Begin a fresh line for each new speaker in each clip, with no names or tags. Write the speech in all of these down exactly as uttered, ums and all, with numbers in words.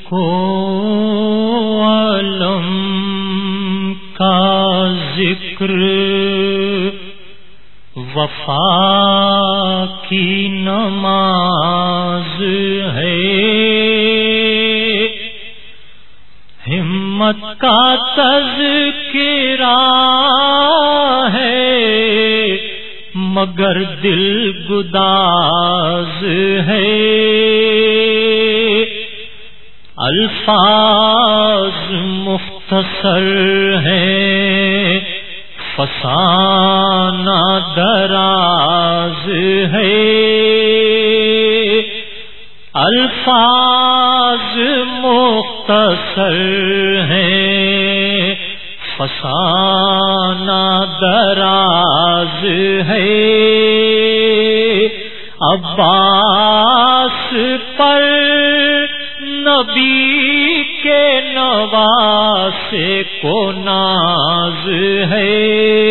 کو علم کا ذکر وفا کی نماز ہے، ہمت کا تذکرہ ہے مگر دل گداز ہے، الفاظ مختصر ہیں فسانہ دراز ہے، الفاظ مختصر ہیں فسانہ دراز ہے، عباس پر نبی کے نواسے کو ناز ہے،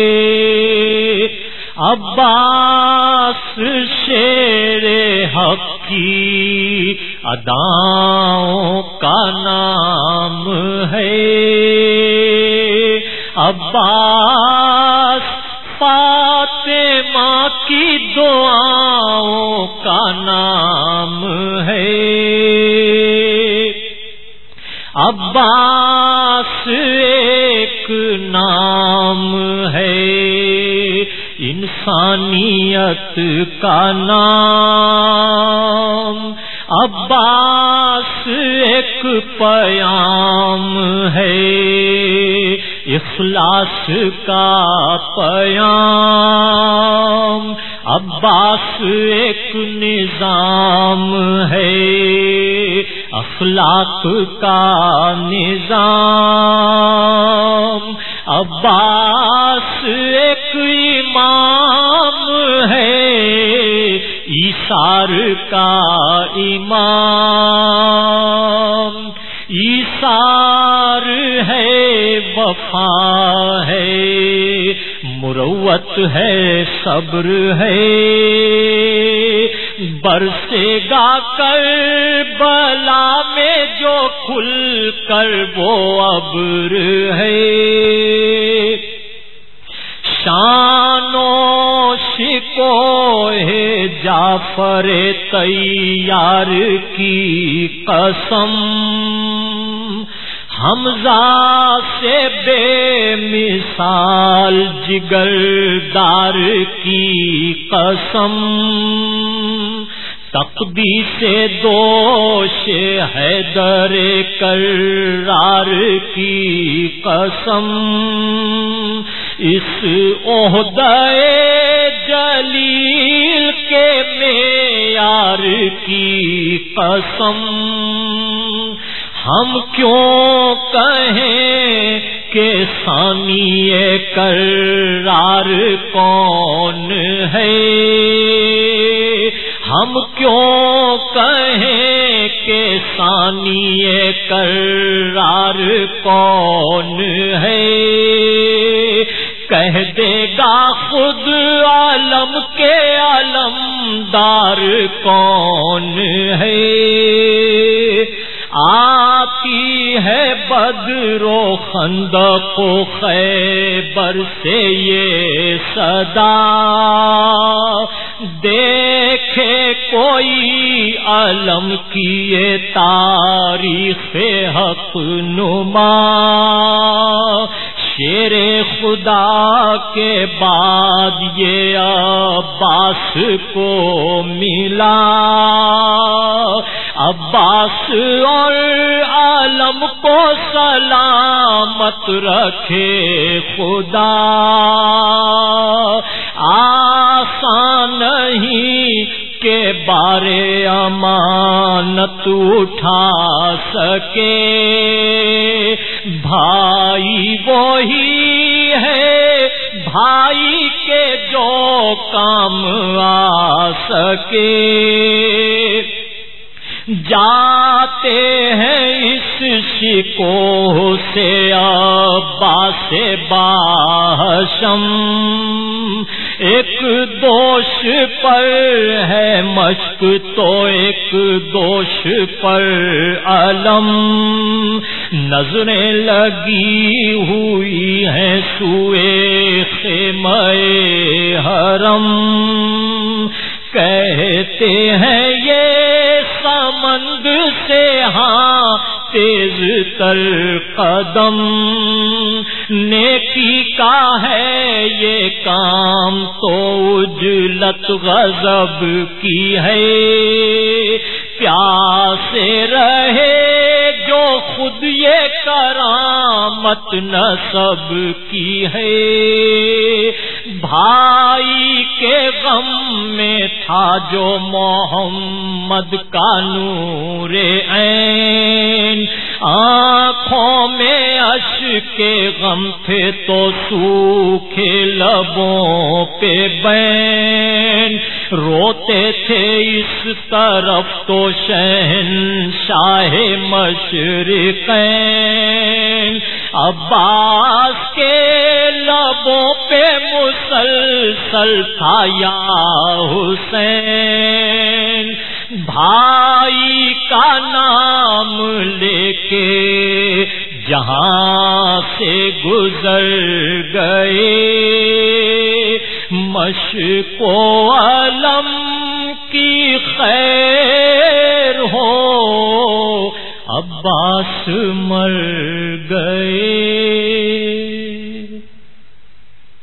عباس شیر حق کی اداؤں کا نام ہے، عباس فاطمہ کی دعاؤں کا نام ہے، عباس ایک نام ہے انسانیت کا نام، عباس ایک پیام ہے اخلاص کا پیام، عباس ایک نظام ہے اخلاق کا نظام، عباس ایک امام ہے ایثار کا امام، ایثار ہے وفا ہے مروت ہے صبر ہے، برسے گا کربلا میں جو کھل کر وہ ابر ہے، شان و شکوہ جعفر طیار کی قسم، حمزہ سے بے مثال جگردار کی قسم، تقدیس دوش حیدر کرار کی قسم، اس عہدہ جلیل کے معیار کی قسم، ہم کیوں کہیں کہ ثانی کرار کون ہے، ہم کیوں کہیں کہ ثانی کرار کون ہے، کہہ دے گا خود عالم کے علمدار کون ہے، آتی ہے بدر و خندق و خیبر سے یہ صدا، دیکھے کوئی علم کی یہ تاریخ حق نما، شیر خدا کے بعد یہ عباس کو ملا، عباس اور عالم کو سلامت رکھے خدا، آسان نہیں کہ بار امانت اٹھا سکے، بھائی وہی ہے بھائی کے جو کام آ سکے، جاتے ہیں اس شکوہ سے عباس باہشم، ایک دوش پر ہے مشق تو ایک دوش پر علم، نظریں لگی ہوئی ہیں سوئے خیمہ حرم، کہتے ہیں یہ سمند سے ہاں تیز تر قدم، نیکی کا ہے یہ کام تو اجلت غضب کی ہے، پیاسے رہے جو خود یہ کرامت نسب کی ہے، بھائی کے غم میں تھا جو محمد کا نور عین، آنکھوں میں اشک غم تھے تو سوکھے لبوں پہ بین، روتے تھے اس طرف تو شہنشاہ مشرقین، عباس کے لبوں پہ مسلسل تھا یا حسین، بھائی کا نام لے کے جہاں سے گزر گئے، مشق و علم کی خیر ہو عباس